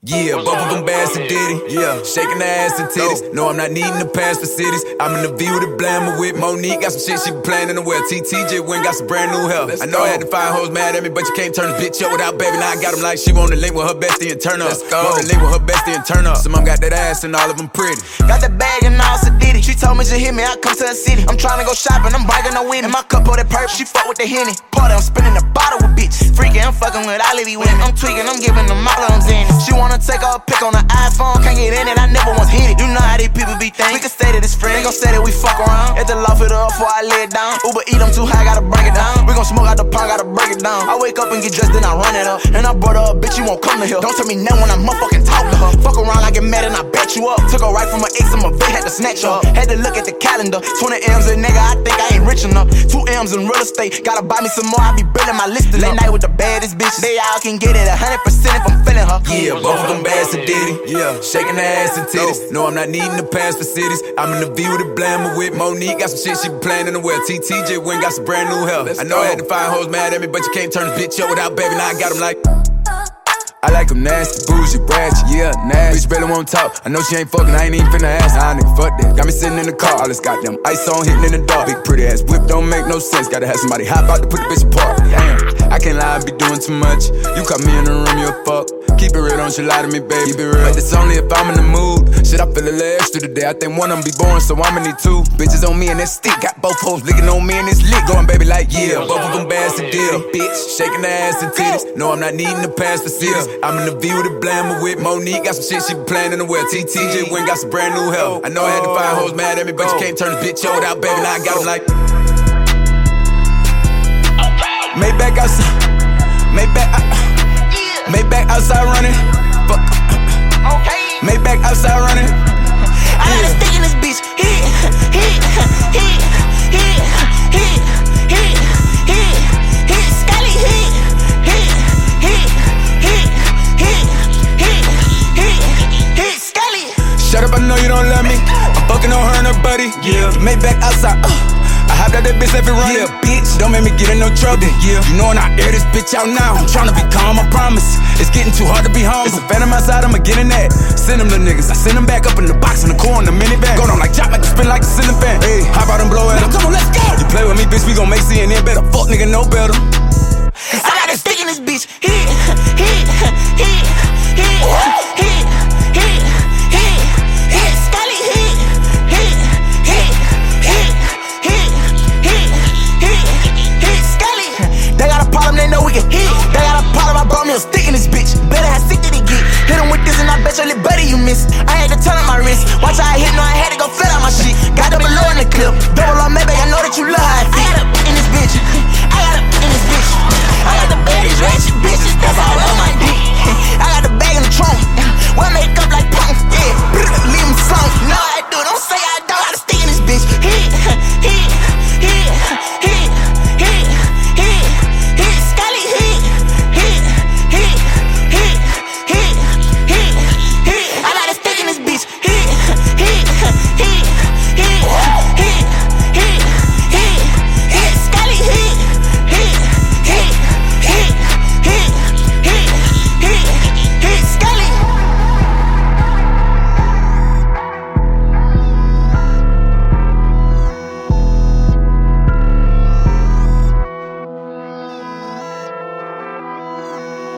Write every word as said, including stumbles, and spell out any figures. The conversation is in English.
Yeah, both of them bad to Diddy. Yeah, shaking the ass and titties. No, I'm not needing to pass for cities. I'm in the V with a blammer with Monique. Got some shit she be playing in the well. T T J went got some brand new help. I know I had to find hoes mad at me, but you can't turn this bitch up without baby. Now I got them like she want to link with her bestie and turn up. Let's go. Want to link with her bestie and turn up. Some of them got that ass and all of them pretty. Got that bag and all so Diddy. She told me to hit me, I come to the city. I'm trying to go shopping, I'm bragging no winning. My cup of that purple, she fuck with the Henny. Party, I'm spinning the bottle with bitches. Freaking, I'm fucking with all of these women. I'm tweaking, I'm giving them all of them zany. She wanna take her a pic on the iPhone, can't get in it, I never once hit it. You know how these people be thinking. We can say that it's friends, they gon' say that we fuck around. At the loft it up before I lay it down. Uber eat, I'm too high, gotta break it down. We gon' smoke out the pond, gotta break it down. I wake up and get dressed, then I run it up. And I brought her a bitch, you won't come to here. Don't tell me now when I motherfucking talk to her. Fuck around, I get mad and I bet you up. Took her right from my ex, and my vet had to snatch her. Had to look at the calendar. twenty M's a nigga, I think I ain't rich enough. Two M's in real estate, gotta buy me some more, I be building my list. Late night with the baddest bitch, they all can get it a hundred percent if I'm feeling her. Yeah, both of them bad to Diddy. Yeah, shaking the ass and titties. No, I'm not needing to pass for cities. I'm in the V with a blammer with Monique. Got some shit she be playing in the well. T T J went got some brand new help. I know I had to find hoes mad at me, but you can't turn this bitch up without baby. Now I got them like I like them nasty, bougie, ratchet, yeah, nasty. Bitch barely won't talk, I know she ain't fucking, I ain't even finna ask. Nah, nigga, fuck that. Got me sitting in the car, all this goddamn ice on, hitting in the dark. Big pretty ass whip don't make no sense. Gotta have somebody hop out to put the bitch apart. Damn, I can't lie, I be doing too much. You caught me in the room, you a fuck. Keep it real, don't you lie to me, baby. Keep it real, but it's only if I'm in the mood. Shit, I feel a little extra today. I think one of them be boring, so I'ma need two bitches on me and that stick. Got both hoes licking on me and this lick. Going, baby, like, yeah, both of them bad to deal. Bitch, shaking the ass and titties. No, I'm not needing to pass for cities. I'm in the V with a blammer with Monique. Got some shit she be playing in the well. T T J went got some brand new help. I know I had to find hoes mad at me, but you can't turn this bitch up without baby. Now I got them like Maybach outside, Maybach, uh, Maybach outside running. Fuck, Maybach outside running. I got a stick in this bitch. Hit, hit, hit, hit, hit, hit, hit, hit, Scully hit, hit, hit, hit, hit, hit, hit, hit, Scully. Shut up, I know you don't love me. I'm fucking on her and her buddy. Yeah, Maybach outside. Uh. I hopped out that bitch, let it run. Yeah, bitch, don't make me get in no trouble. Yeah, you know when I air this bitch out now, I'm tryna be calm, I promise. It's getting too hard to be humble. It's a phantom outside, I'ma get in that. Send them the niggas, I send them back up in the box in the core in the minivan. Go down like chop, like a spin like a ceiling fan. Hey, hop out and blow at him. Come on, let's go. You play with me, bitch, we gon' make C N N better. Fuck nigga, no better. I got a stick in this bitch. Hit, hit, hit, hit, hit, hit, hit, hit, Scully hit, hit, hit, hit, hit, hit, hit, hit, Scully. They got a problem, they know we can hit. They got a problem, I brought me a stick in this bitch. Better how sick did it get? Hit him with this and I bet you a little better you miss. I had to turn on my wrist. Watch how I hit, no I had to go flat out my shit. Got the below in the clip. Double on maybe I know that you love how it feel. I got up in this bitch. I got up in this bitch. I got the baddest ratchet bitches, that's all I